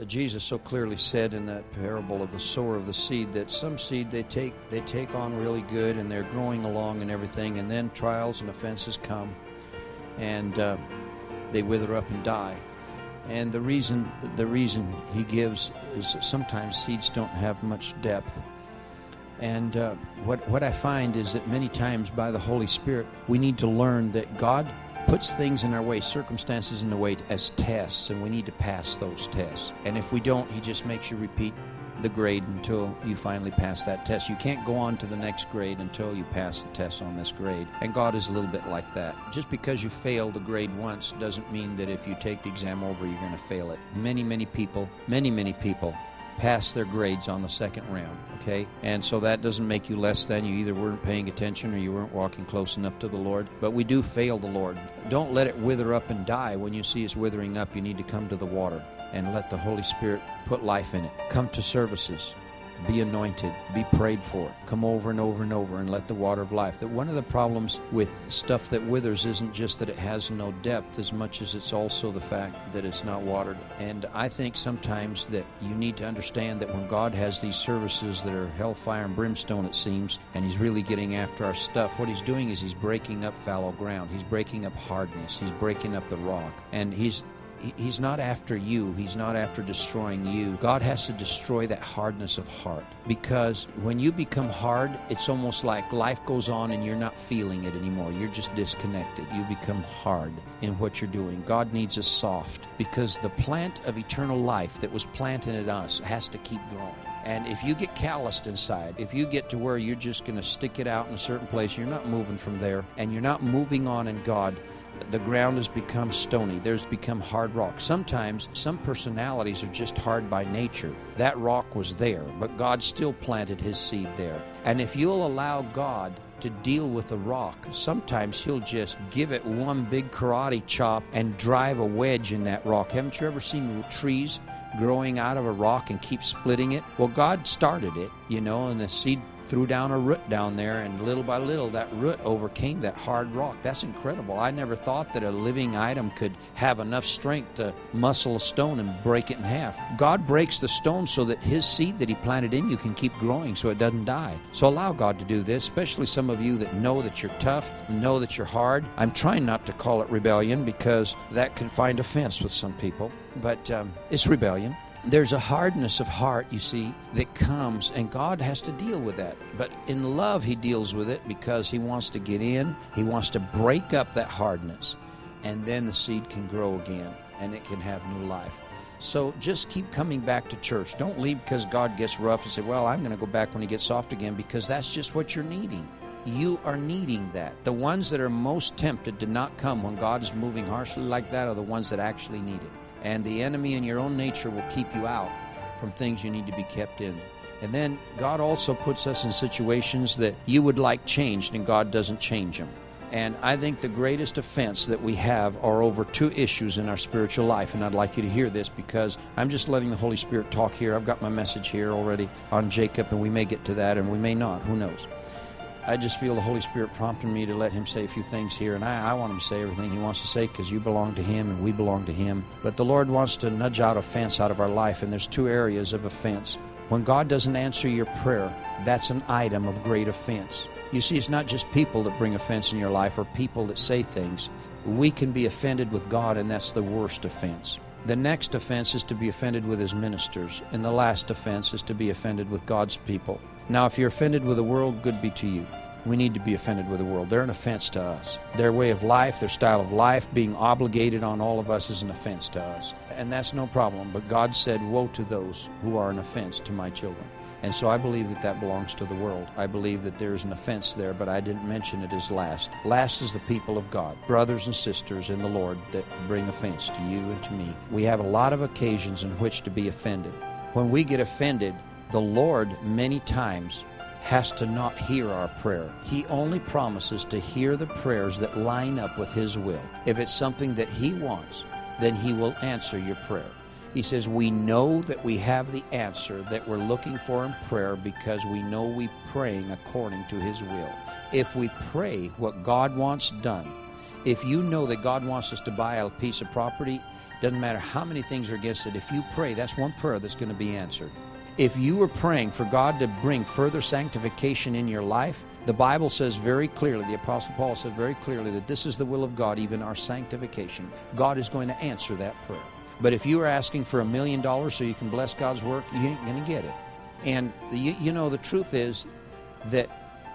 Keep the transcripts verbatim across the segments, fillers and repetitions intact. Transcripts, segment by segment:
Jesus so clearly said in that parable of the sower of the seed that some seed they take they take on really good and they're growing along and everything, and then trials and offenses come and uh, they wither up and die. And the reason the reason he gives is that sometimes seeds don't have much depth. And uh, what what I find is that many times by the Holy Spirit we need to learn that God puts things in our way, circumstances in the way as tests, and we need to pass those tests. And if we don't, he just makes you repeat the grade until you finally pass that test. You can't go on to the next grade until you pass the test on this grade. And God is a little bit like that. Just because you fail the grade once doesn't mean that if you take the exam over, you're going to fail it. Many, many people, many, many people pass their grades on the second round, okay? And so that doesn't make you less than. You either weren't paying attention or you weren't walking close enough to the Lord. But we do fail the Lord. Don't let it wither up and die. When you see it's withering up, you need to come to the water and let the Holy Spirit put life in it. Come to services. Be anointed. Be prayed for. Come over and over and over and let the water of life. That one of the problems with stuff that withers isn't just that it has no depth as much as it's also the fact that it's not watered. And I think sometimes that you need to understand that when God has these services that are hellfire and brimstone, it seems, and he's really getting after our stuff, what he's doing is he's breaking up fallow ground. He's breaking up hardness. He's breaking up the rock. And he's He's not after you. He's not after destroying you. God has to destroy that hardness of heart. Because when you become hard, it's almost like life goes on and you're not feeling it anymore. You're just disconnected. You become hard in what you're doing. God needs us soft because the plant of eternal life that was planted in us has to keep growing. And if you get calloused inside, if you get to where you're just going to stick it out in a certain place, you're not moving from there, and you're not moving on in God, the ground has become stony. There's become hard rock. Sometimes some personalities are just hard by nature. That rock was there, but God still planted his seed there. And if you'll allow God to deal with the rock, sometimes he'll just give it one big karate chop and drive a wedge in that rock. Haven't you ever seen trees growing out of a rock and keep splitting it? Well, God started it, you know, and the seed threw down a root down there, and little by little that root overcame that hard rock. That's incredible. I never thought that a living item could have enough strength to muscle a stone and break it in half. God breaks the stone so that his seed that he planted in you can keep growing so it doesn't die. So allow God to do this, especially some of you that know that you're tough, know that you're hard. I'm trying not to call it rebellion because that could find offense with some people, but um, it's rebellion. There's a hardness of heart, you see, that comes, and God has to deal with that. But in love, he deals with it because he wants to get in. He wants to break up that hardness, and then the seed can grow again, and it can have new life. So just keep coming back to church. Don't leave because God gets rough and say, well, I'm going to go back when he gets soft again, because that's just what you're needing. You are needing that. The ones that are most tempted to not come when God is moving harshly like that are the ones that actually need it. And the enemy in your own nature will keep you out from things you need to be kept in. And then God also puts us in situations that you would like changed, and God doesn't change them. And I think the greatest offense that we have are over two issues in our spiritual life. And I'd like you to hear this because I'm just letting the Holy Spirit talk here. I've got my message here already on Jacob, and we may get to that, and we may not. Who knows? I just feel the Holy Spirit prompting me to let him say a few things here, and I, I want him to say everything he wants to say because you belong to him and we belong to him. But the Lord wants to nudge out offense out of our life, and there's two areas of offense. When God doesn't answer your prayer, that's an item of great offense. You see, it's not just people that bring offense in your life or people that say things. We can be offended with God, and that's the worst offense. The next offense is to be offended with his ministers, and the last offense is to be offended with God's people. Now, if you're offended with the world, good be to you. We need to be offended with the world. They're an offense to us. Their way of life, their style of life, being obligated on all of us is an offense to us. And that's no problem. But God said, woe to those who are an offense to my children. And so I believe that that belongs to the world. I believe that there's an offense there, but I didn't mention it as last. Last is the people of God, brothers and sisters in the Lord that bring offense to you and to me. We have a lot of occasions in which to be offended. When we get offended, the Lord many times has to not hear our prayer. He only promises to hear the prayers that line up with his will. If it's something that he wants, then he will answer your prayer. He says, we know that we have the answer that we're looking for in prayer because we know we're praying according to his will. If we pray what God wants done, if you know that God wants us to buy a piece of property Doesn't matter how many things are against it. If you pray, that's one prayer that's going to be answered. If you were praying for God to bring further sanctification in your life, the Bible says very clearly, the Apostle Paul said very clearly that this is the will of God, even our sanctification. God is going to answer that prayer. But if you are asking for a million dollars so you can bless God's work, you ain't going to get it. And you, you know, the truth is that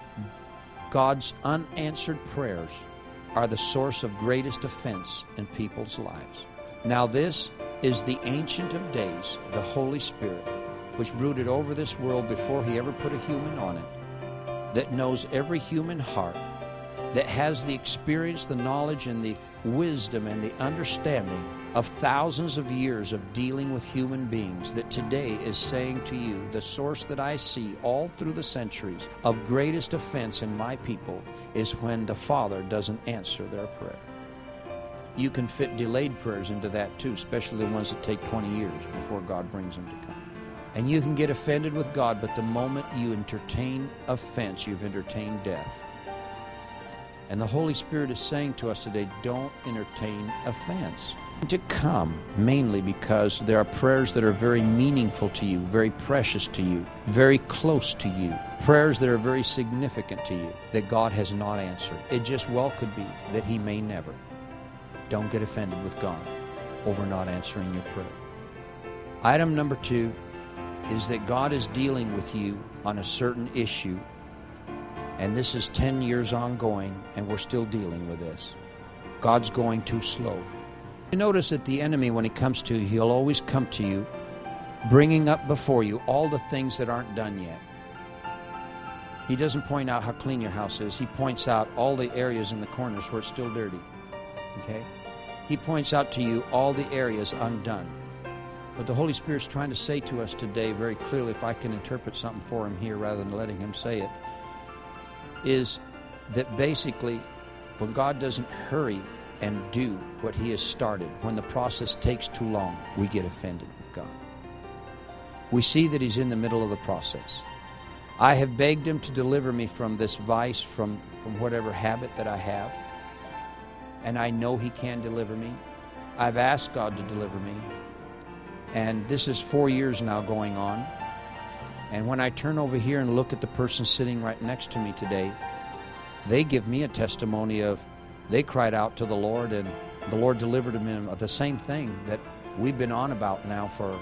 God's unanswered prayers are the source of greatest offense in people's lives. Now this is the Ancient of Days, the Holy Spirit, which brooded over this world before he ever put a human on it, that knows every human heart, that has the experience, the knowledge, and the wisdom and the understanding of thousands of years of dealing with human beings, that today is saying to you, the source that I see all through the centuries of greatest offense in my people is when the Father doesn't answer their prayer. You can fit delayed prayers into that too, especially the ones that take twenty years before God brings them to come. And you can get offended with God, but the moment you entertain offense, you've entertained death. And the Holy Spirit is saying to us today, don't entertain offense. To come mainly because there are prayers that are very meaningful to you, very precious to you, very close to you, prayers that are very significant to you that God has not answered. It just well could be that He may never. Don't get offended with God over not answering your prayer. Item number two is that God is dealing with you on a certain issue, and this is ten years ongoing, and we're still dealing with this. God's going too slow. You notice that the enemy, when he comes to you, he'll always come to you, bringing up before you all the things that aren't done yet. He doesn't point out how clean your house is. He points out all the areas in the corners where it's still dirty. Okay? He points out to you all the areas undone. But the Holy Spirit's trying to say to us today very clearly, if I can interpret something for him here rather than letting him say it, is that basically when God doesn't hurry and do what he has started, when the process takes too long, we get offended with God. We see that he's in the middle of the process. I have begged him to deliver me from this vice, from, from whatever habit that I have, and I know he can deliver me. I've asked God to deliver me. And this is four years now going on. And when I turn over here and look at the person sitting right next to me today, they give me a testimony of they cried out to the Lord and the Lord delivered them of the same thing that we've been on about now for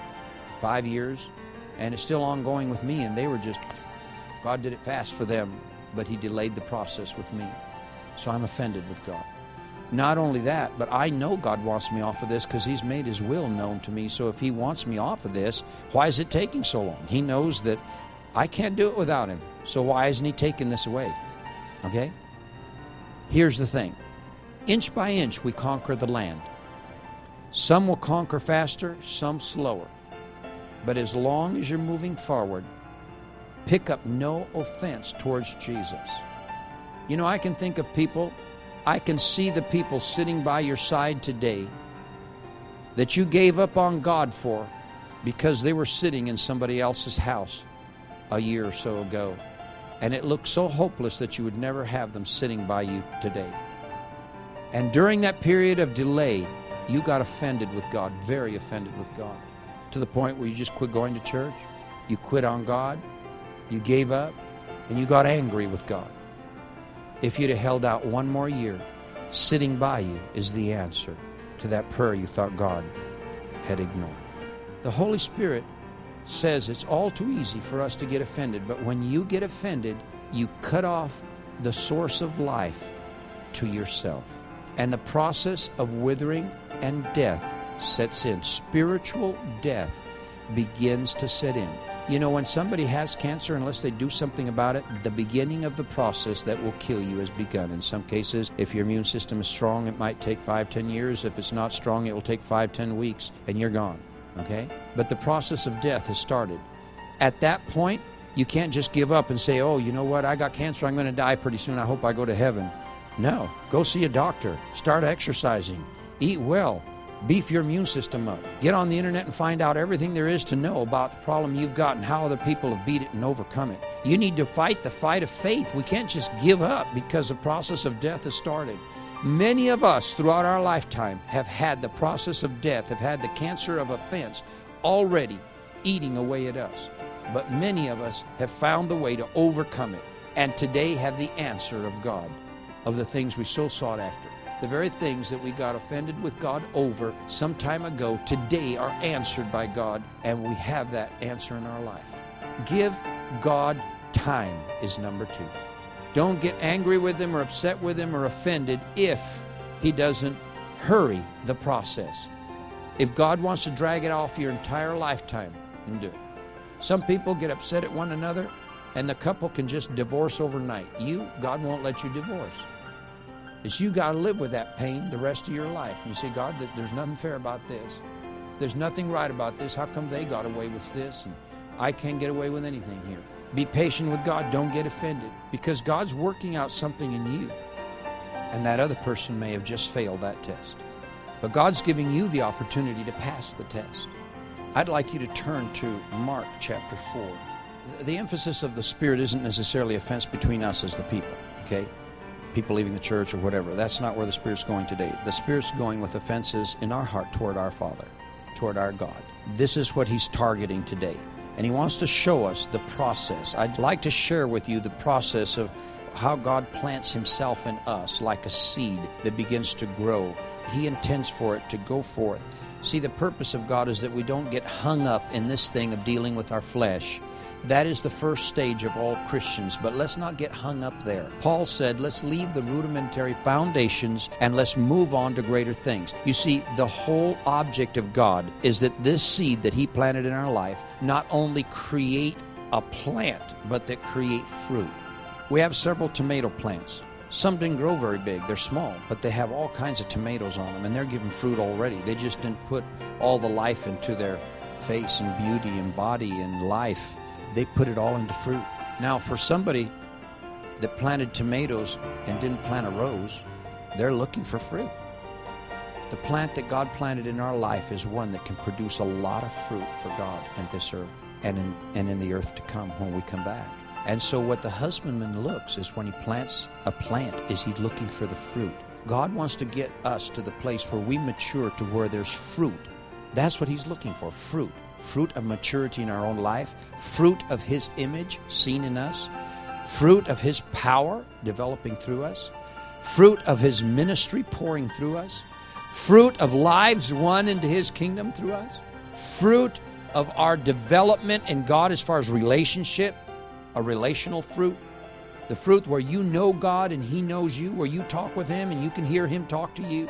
five years. And it's still ongoing with me. And they were just, God did it fast for them, but he delayed the process with me. So I'm offended with God. Not only that, but I know God wants me off of this because he's made his will known to me. So if he wants me off of this, why is it taking so long? He knows that I can't do it without him. So why isn't he taking this away? Okay? Here's the thing. Inch by inch, we conquer the land. Some will conquer faster, some slower. But as long as you're moving forward, pick up no offense towards Jesus. You know, I can think of people, I can see the people sitting by your side today that you gave up on God for because they were sitting in somebody else's house a year or so ago. And it looked so hopeless that you would never have them sitting by you today. And during that period of delay, you got offended with God, very offended with God, to the point where you just quit going to church, you quit on God, you gave up, and you got angry with God. If you'd have held out one more year, sitting by you is the answer to that prayer you thought God had ignored. The Holy Spirit says it's all too easy for us to get offended, but when you get offended, you cut off the source of life to yourself. And the process of withering and death sets in. Spiritual death begins to set in. You know, when somebody has cancer, unless they do something about it, the beginning of the process that will kill you has begun. In some cases, if your immune system is strong, it might take five, ten years. If it's not strong, it will take five, ten weeks, and you're gone, okay? But the process of death has started. At that point, you can't just give up and say, oh, you know what, I got cancer, I'm going to die pretty soon, I hope I go to heaven. No, go see a doctor, start exercising, eat well, beef your immune system up. Get on the internet and find out everything there is to know about the problem you've got and how other people have beat it and overcome it. You need to fight the fight of faith. We can't just give up because the process of death has started. Many of us throughout our lifetime have had the process of death, have had the cancer of offense already eating away at us. But many of us have found the way to overcome it, and today have the answer of God, of the things we so sought after. The very things that we got offended with God over some time ago, today are answered by God, and we have that answer in our life. Give God time is number two. Don't get angry with Him or upset with Him or offended if He doesn't hurry the process. If God wants to drag it off your entire lifetime, then do it. Some people get upset at one another, and the couple can just divorce overnight. You, God won't let you divorce. It's you got to live with that pain the rest of your life. And you say, God, there's nothing fair about this. There's nothing right about this. How come they got away with this, and I can't get away with anything here? Be patient with God. Don't get offended, because God's working out something in you, and that other person may have just failed that test. But God's giving you the opportunity to pass the test. I'd like you to turn to Mark chapter four. The emphasis of the Spirit isn't necessarily offense between us as the people, okay? People leaving the church or whatever. That's not where the Spirit's going today. The Spirit's going with offenses in our heart toward our Father, toward our God. This is what He's targeting today. And He wants to show us the process. I'd like to share with you the process of how God plants Himself in us like a seed that begins to grow. He intends for it to go forth. See, the purpose of God is that we don't get hung up in this thing of dealing with our flesh. That is the first stage of all Christians, but let's not get hung up there. Paul said, let's leave the rudimentary foundations and let's move on to greater things. You see, the whole object of God is that this seed that He planted in our life not only create a plant, but that create fruit. We have several tomato plants. Some didn't grow very big. They're small, but they have all kinds of tomatoes on them, and they're giving fruit already. They just didn't put all the life into their face and beauty and body and life. They put it all into fruit. Now, for somebody that planted tomatoes and didn't plant a rose, they're looking for fruit. The plant that God planted in our life is one that can produce a lot of fruit for God and this earth and in, and in the earth to come when we come back. And so what the husbandman looks is when he plants a plant, is he looking for the fruit. God wants to get us to the place where we mature to where there's fruit. That's what He's looking for, fruit. Fruit of maturity in our own life, fruit of His image seen in us, fruit of His power developing through us, fruit of His ministry pouring through us, fruit of lives won into His kingdom through us, fruit of our development in God as far as relationship, a relational fruit, the fruit where you know God and He knows you, where you talk with Him and you can hear Him talk to you.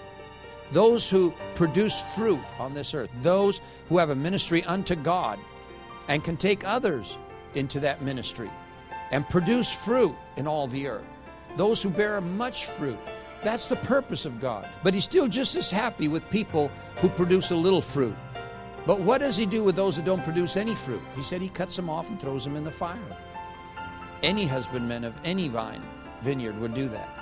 Those who produce fruit on this earth, those who have a ministry unto God and can take others into that ministry and produce fruit in all the earth, those who bear much fruit, that's the purpose of God. But He's still just as happy with people who produce a little fruit. But what does He do with those that don't produce any fruit? He said He cuts them off and throws them in the fire. Any husbandman of any vine, vineyard would do that.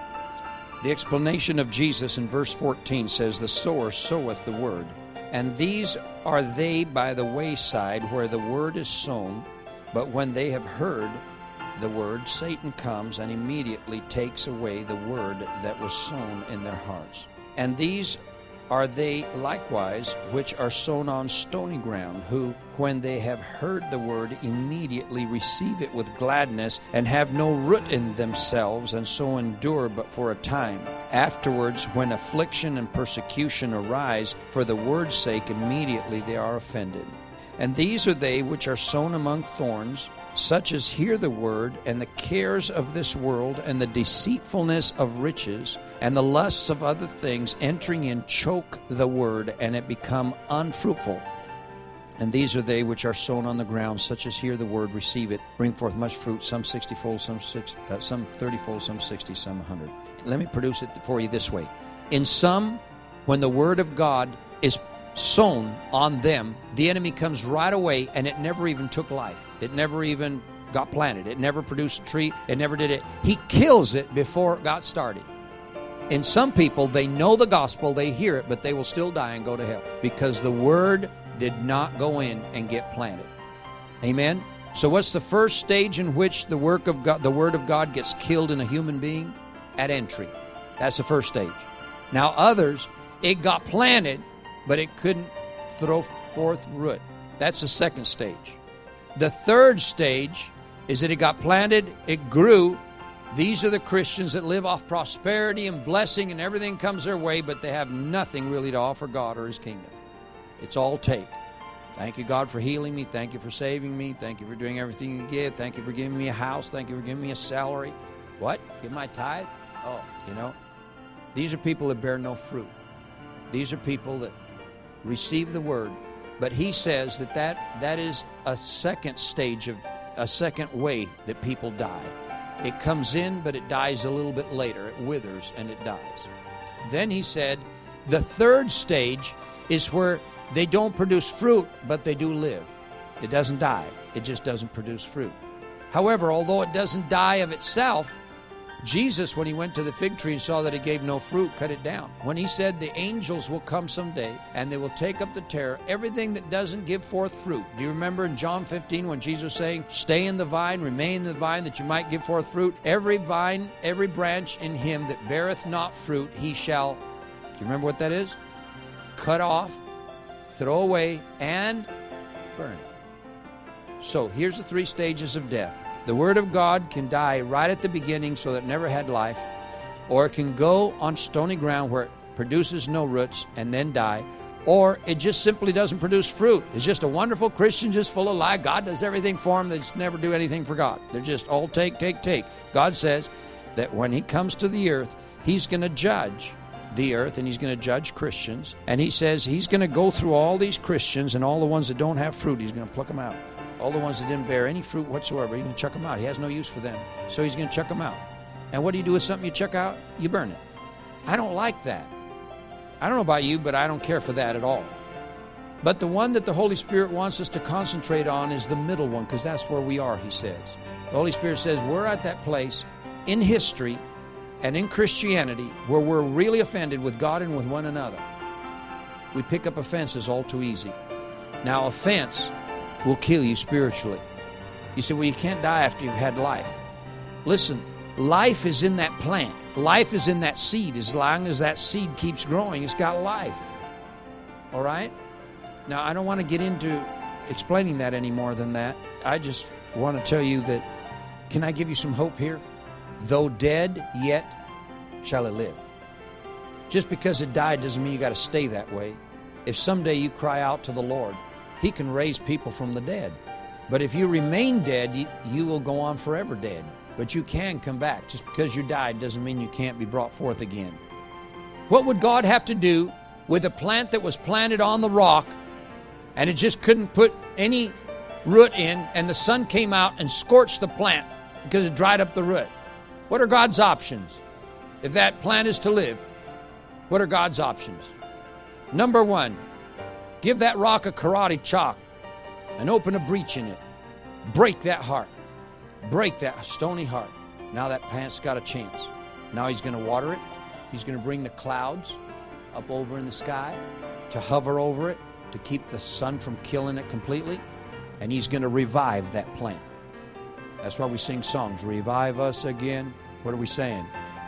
The explanation of Jesus in verse fourteen says, the sower soweth the word, and these are they by the wayside where the word is sown. But when they have heard the word, Satan comes and immediately takes away the word that was sown in their hearts. And these are they likewise which are sown on stony ground, who, when they have heard the word, immediately receive it with gladness, and have no root in themselves, and so endure but for a time. Afterwards, when affliction and persecution arise for the word's sake, immediately they are offended. And these are they which are sown among thorns, such as hear the word, and the cares of this world, and the deceitfulness of riches, and the lusts of other things entering in choke the word, and it become unfruitful. And these are they which are sown on the ground, such as hear the word, receive it, bring forth much fruit, some sixty-fold, some six, uh, some thirty-fold, some sixty, some a hundred. Let me produce it for you this way. In some, when the word of God is sown on them, the enemy comes right away, and it never even took life. It never even got planted. It never produced a tree. It never did it. He kills it before it got started. In some people, they know the gospel, they hear it, but they will still die and go to hell because the word did not go in and get planted. Amen? So what's the first stage in which the work of God, the word of God gets killed in a human being? At entry. That's the first stage. Now others, it got planted, but it couldn't throw forth root. That's the second stage. The third stage is that it got planted, it grew. These are the Christians that live off prosperity and blessing and everything comes their way, but they have nothing really to offer God or His kingdom. It's all take. Thank you, God, for healing me. Thank you for saving me. Thank you for doing everything you give. Thank you for giving me a house. Thank you for giving me a salary. What? Give my tithe? Oh, you know. These are people that bear no fruit. These are people that receive the word. But he says that that, that is a second stage of, a second way that people die. It comes in, but it dies a little bit later. It withers and it dies. Then he said, the third stage is where they don't produce fruit, but they do live. It doesn't die. It just doesn't produce fruit. However, although it doesn't die of itself, Jesus, when he went to the fig tree and saw that it gave no fruit, cut it down. When he said the angels will come someday and they will take up the tare, everything that doesn't give forth fruit. Do you remember in John fifteen when Jesus was saying, stay in the vine, remain in the vine, that you might give forth fruit? Every vine, every branch in him that beareth not fruit, he shall, do you remember what that is? Cut off, throw away, and burn. So here's the three stages of death. The Word of God can die right at the beginning so that it never had life, or it can go on stony ground where it produces no roots and then die, or it just simply doesn't produce fruit. It's just a wonderful Christian just full of lie. God does everything for them. They just never do anything for God. They're just all take, take, take. God says that when he comes to the earth, he's going to judge the earth, and he's going to judge Christians. And he says he's going to go through all these Christians, and all the ones that don't have fruit, he's going to pluck them out. All the ones that didn't bear any fruit whatsoever, he's going to chuck them out. He has no use for them. So he's going to chuck them out. And what do you do with something you chuck out? You burn it. I don't like that. I don't know about you, but I don't care for that at all. But the one that the Holy Spirit wants us to concentrate on is the middle one, because that's where we are, he says. The Holy Spirit says we're at that place in history and in Christianity where we're really offended with God and with one another. We pick up offenses all too easy. Now, offense will kill you spiritually. You say, well, you can't die after you've had life. Listen, life is in that plant. Life is in that seed. As long as that seed keeps growing, it's got life. All right? Now, I don't want to get into explaining that any more than that. I just want to tell you that, can I give you some hope here? Though dead, yet shall it live. Just because it died doesn't mean you got to stay that way. If someday you cry out to the Lord, he can raise people from the dead. But if you remain dead, you, you will go on forever dead. But you can come back. Just because you died doesn't mean you can't be brought forth again. What would God have to do with a plant that was planted on the rock and it just couldn't put any root in, and the sun came out and scorched the plant because it dried up the root? What are God's options? If that plant is to live, what are God's options? Number one, give that rock a karate chop and open a breach in it. Break that heart. Break that stony heart. Now that plant's got a chance. Now he's going to water it. He's going to bring the clouds up over in the sky to hover over it, to keep the sun from killing it completely. And he's going to revive that plant. That's why we sing songs, revive us again. What are we saying?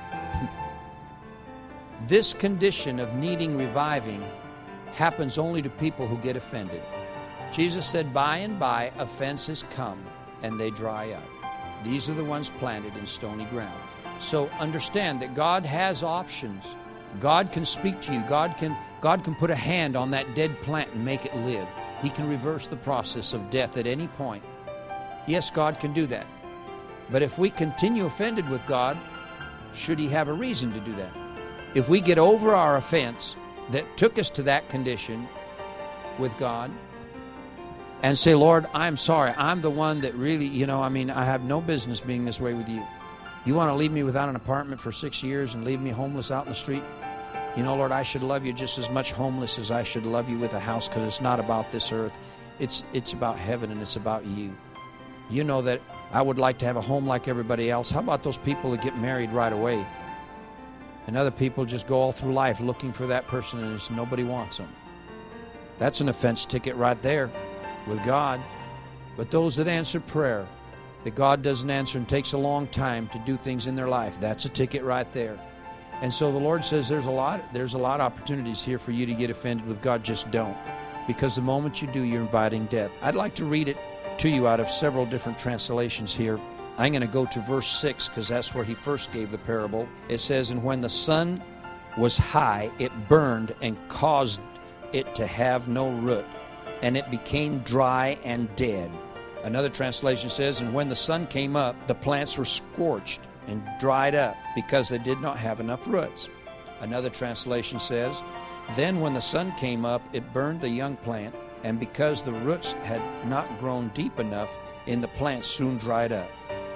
This condition of needing reviving happens only to people who get offended. Jesus said, by and by offenses come and they dry up. These are the ones planted in stony ground. So understand that God has options. God can speak to you. God can, God can put a hand on that dead plant and make it live. He can reverse the process of death at any point. Yes, God can do that. But if we continue offended with God, should he have a reason to do that? If we get over our offense that took us to that condition with God and say, Lord, I'm sorry. I'm the one that really, you know, I mean, I have no business being this way with you. You want to leave me without an apartment for six years and leave me homeless out in the street? You know, Lord, I should love you just as much homeless as I should love you with a house, because it's not about this earth. It's, it's about heaven, and it's about you. You know that I would like to have a home like everybody else. How about those people that get married right away? And other people just go all through life looking for that person, and it's, nobody wants them. That's an offense ticket right there with God. But those that answer prayer, that God doesn't answer and takes a long time to do things in their life, that's a ticket right there. And so the Lord says there's a lot there's a lot of opportunities here for you to get offended with God. Just don't. Because the moment you do, you're inviting death. I'd like to read it to you out of several different translations here. I'm going to go to verse six because that's where he first gave the parable. It says, "And when the sun was high, it burned and caused it to have no root, and it became dry and dead." Another translation says, "And when the sun came up, the plants were scorched and dried up because they did not have enough roots." Another translation says, "Then when the sun came up, it burned the young plant, and because the roots had not grown deep enough in the plant, soon dried up."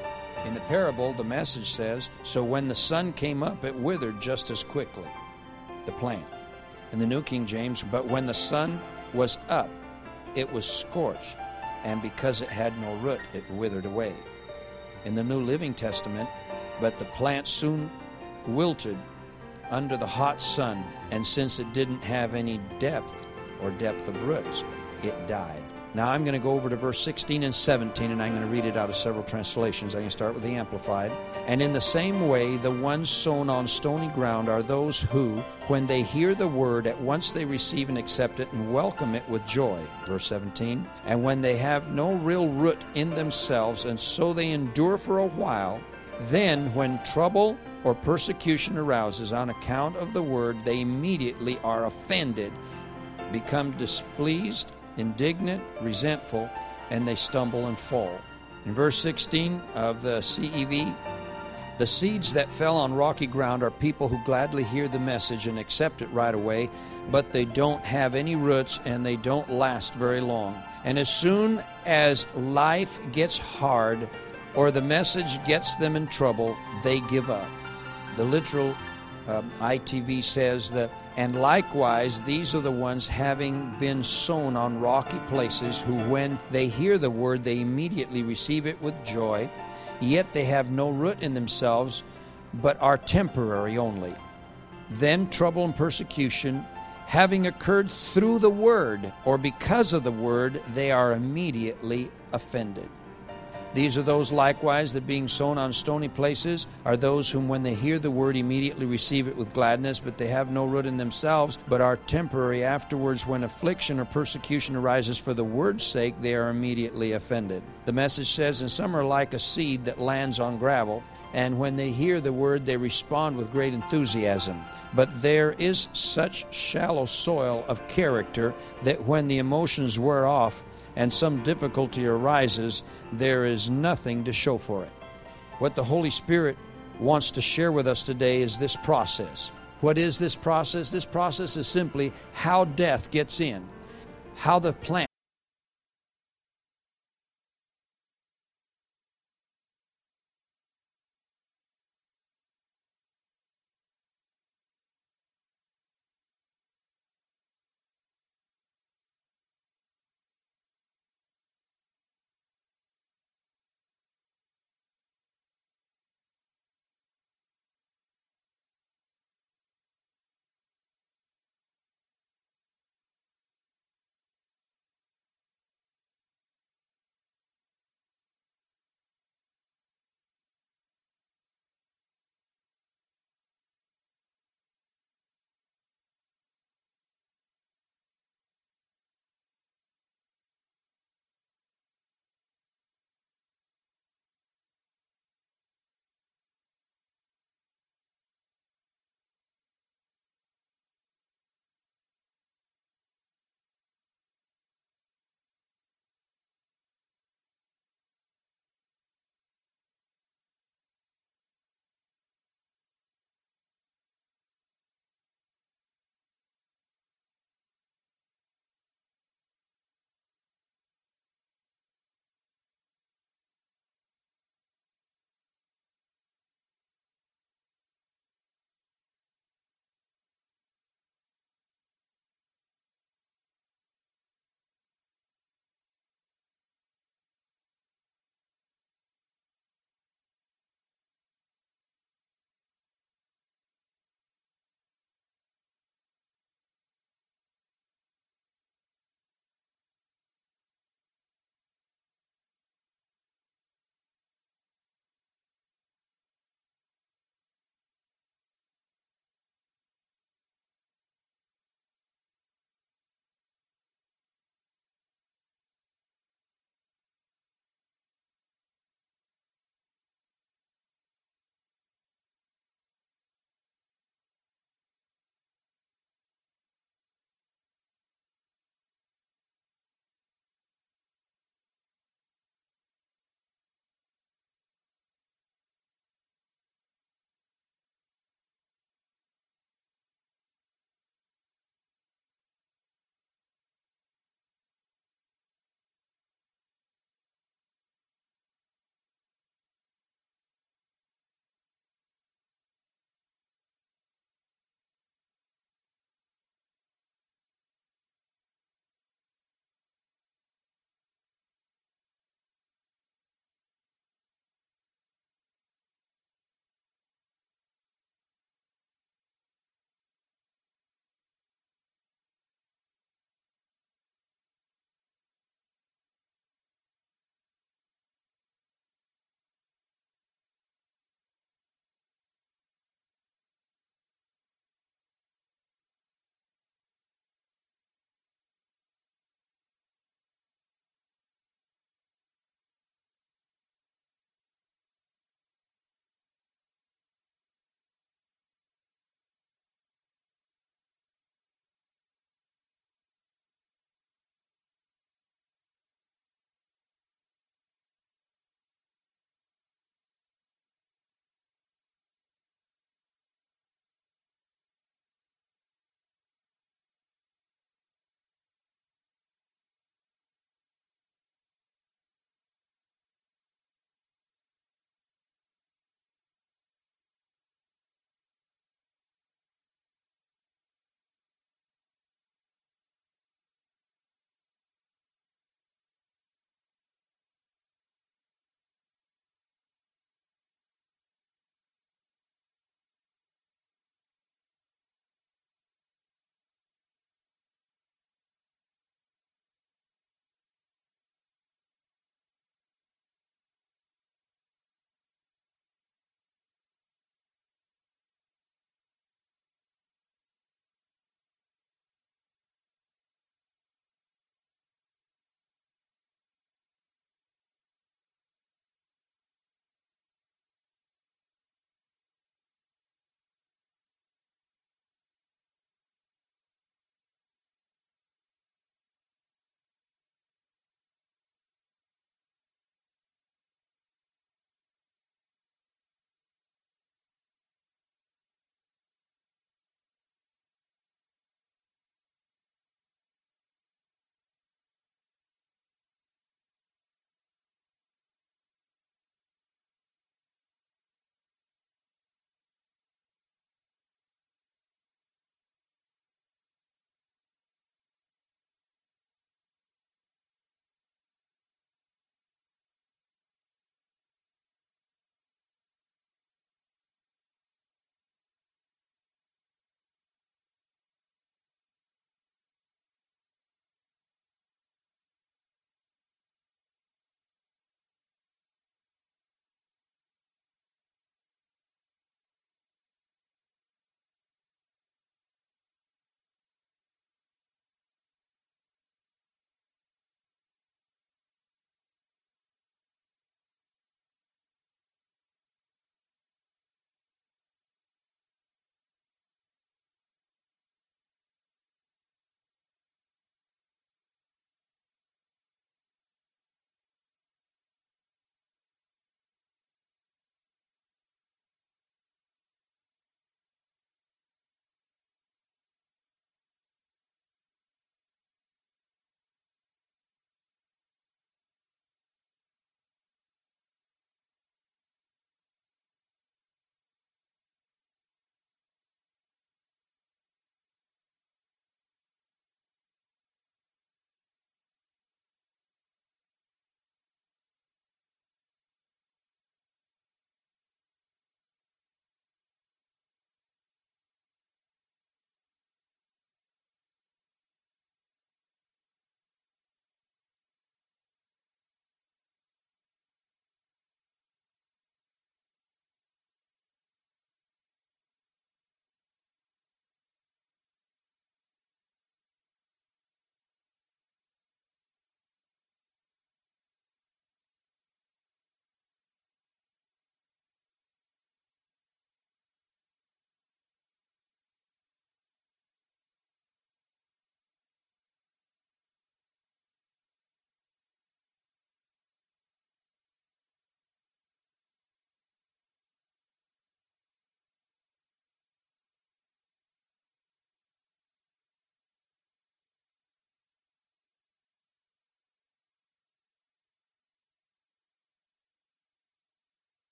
In the parable, the Message says, "So when the sun came up, it withered just as quickly," the plant. In the New King James, "But when the sun was up, it was scorched, and because it had no root, it withered away." In the New Living Testament, "But the plant soon wilted under the hot sun, and since it didn't have any depth or depth of roots, it died." Now I'm going to go over to verse sixteen and seventeen, and I'm going to read it out of several translations. I'm going to start with the Amplified. "And in the same way, the ones sown on stony ground are those who, when they hear the word, at once they receive and accept it and welcome it with joy." Verse seventeen. "And when they have no real root in themselves, and so they endure for a while, then when trouble or persecution arouses on account of the word, they immediately are offended, become displeased, indignant, resentful, and they stumble and fall." In verse sixteen of the C E V, "The seeds that fell on rocky ground are people who gladly hear the message and accept it right away, but they don't have any roots and they don't last very long. And as soon as life gets hard or the message gets them in trouble, they give up." The literal um, I T V says that, "And likewise, these are the ones having been sown on rocky places, who when they hear the word, they immediately receive it with joy, yet they have no root in themselves, but are temporary only. Then trouble and persecution, having occurred through the word, or because of the word, they are immediately offended. These are those likewise that being sown on stony places are those whom when they hear the word immediately receive it with gladness, but they have no root in themselves, but are temporary. Afterwards, when affliction or persecution arises for the word's sake, they are immediately offended." The Message says, "And some are like a seed that lands on gravel, and when they hear the word, they respond with great enthusiasm. But there is such shallow soil of character that when the emotions wear off, and some difficulty arises, there is nothing to show for it." What the Holy Spirit wants to share with us today is this process. What is this process? This process is simply how death gets in, how the plant